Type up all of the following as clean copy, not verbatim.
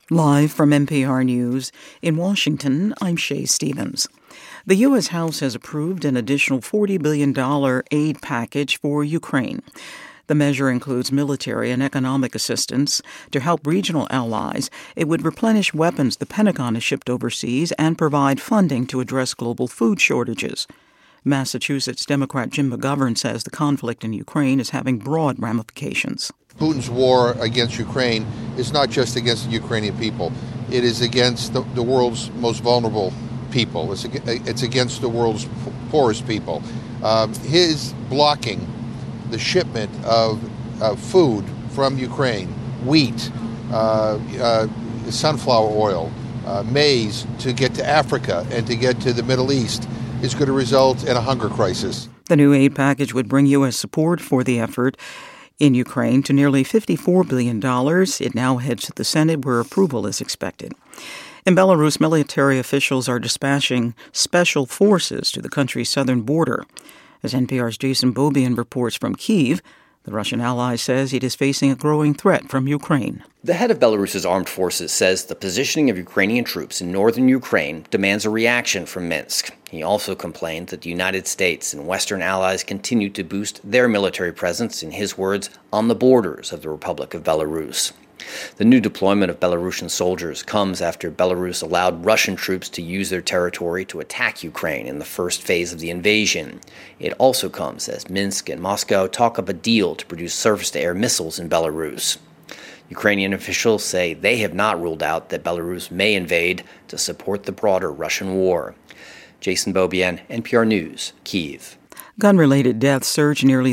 Live from NPR News in Washington, I'm Shay Stevens. The U.S. House has approved an additional $40 billion aid package for Ukraine. The measure includes military and economic assistance to help regional allies. It would replenish weapons the Pentagon has shipped overseas and provide funding to address global food shortages. Massachusetts Democrat Jim McGovern says the conflict in Ukraine is having broad ramifications. Putin's war against Ukraine is not just against the Ukrainian people. It is against the world's most vulnerable people. It's against the world's poorest people. His blocking the shipment of food from Ukraine, wheat, sunflower oil, maize, to get to Africa and to get to the Middle East is going to result in a hunger crisis. The new aid package would bring U.S. support for the effort in Ukraine to nearly $54 billion. It now heads to the Senate, where approval is expected. In Belarus, military officials are dispatching special forces to the country's southern border. As NPR's Jason Beaubien reports from Kyiv, the Russian ally says it is facing a growing threat from Ukraine. The head of Belarus's armed forces says the positioning of Ukrainian troops in northern Ukraine demands a reaction from Minsk. He also complained that the United States and Western allies continue to boost their military presence, in his words, on the borders of the Republic of Belarus. The new deployment of Belarusian soldiers comes after Belarus allowed Russian troops to use their territory to attack Ukraine in the first phase of the invasion. It also comes as Minsk and Moscow talk up a deal to produce surface-to-air missiles in Belarus. Ukrainian officials say they have not ruled out that Belarus may invade to support the broader Russian war. Jason Beaubien, NPR News, Kyiv. Gun-related deaths surged nearly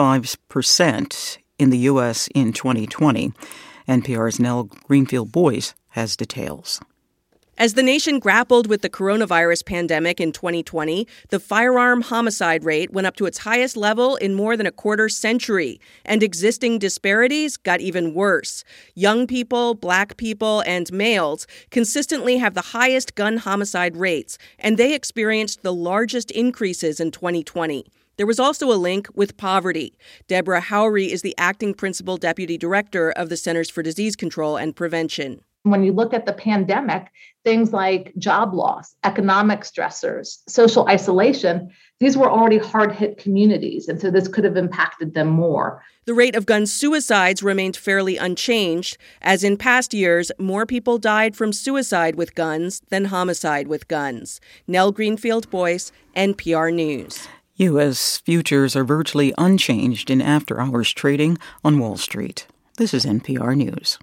35% in the U.S. in 2020. NPR's Nell Greenfield-Boyce has details. As the nation grappled with the coronavirus pandemic in 2020, the firearm homicide rate went up to its highest level in more than a quarter century, and existing disparities got even worse. Young people, black people, and males consistently have the highest gun homicide rates, and they experienced the largest increases in 2020. There was also a link with poverty. Deborah Howry is the acting principal deputy director of the Centers for Disease Control and Prevention. When you look at the pandemic, things like job loss, economic stressors, social isolation, these were already hard-hit communities, and so this could have impacted them more. The rate of gun suicides remained fairly unchanged. As in past years, more people died from suicide with guns than homicide with guns. Nell Greenfield-Boyce, NPR News. U.S. futures are virtually unchanged in after-hours trading on Wall Street. This is NPR News.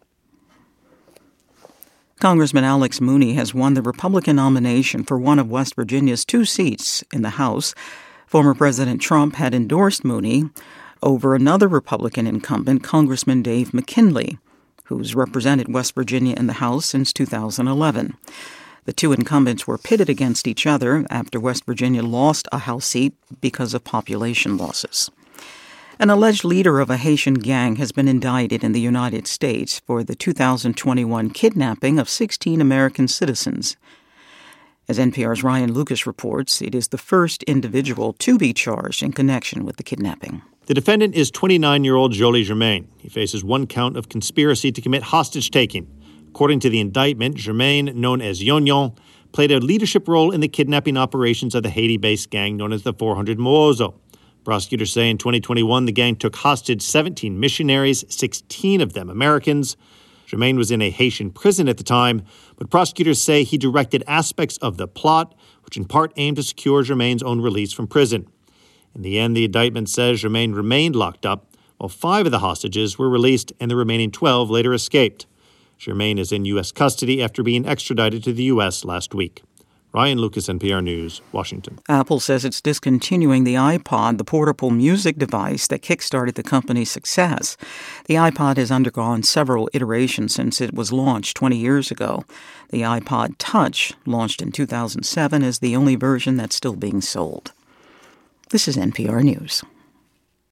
Congressman Alex Mooney has won the Republican nomination for one of West Virginia's 2 seats in the House. Former President Trump had endorsed Mooney over another Republican incumbent, Congressman Dave McKinley, who's represented West Virginia in the House since 2011. The 2 incumbents were pitted against each other after West Virginia lost a House seat because of population losses. An alleged leader of a Haitian gang has been indicted in the United States for the 2021 kidnapping of 16 American citizens. As NPR's Ryan Lucas reports, it is the first individual to be charged in connection with the kidnapping. The defendant is 29-year-old Jolie Germain. He faces 1 count of conspiracy to commit hostage-taking. According to the indictment, Germain, known as Yon Yon, played a leadership role in the kidnapping operations of the Haiti-based gang known as the 400 Moozo. Prosecutors say in 2021, the gang took hostage 17 missionaries, 16 of them Americans. Germain was in a Haitian prison at the time, but prosecutors say he directed aspects of the plot, which in part aimed to secure Germain's own release from prison. In the end, the indictment says Germain remained locked up, while 5 of the hostages were released and the remaining 12 later escaped. Germain is in U.S. custody after being extradited to the U.S. last week. Ryan Lucas, NPR News, Washington. Apple says it's discontinuing the iPod, the portable music device that kickstarted the company's success. The iPod has undergone several iterations since it was launched 20 years ago. The iPod Touch, launched in 2007, is the only version that's still being sold. This is NPR News.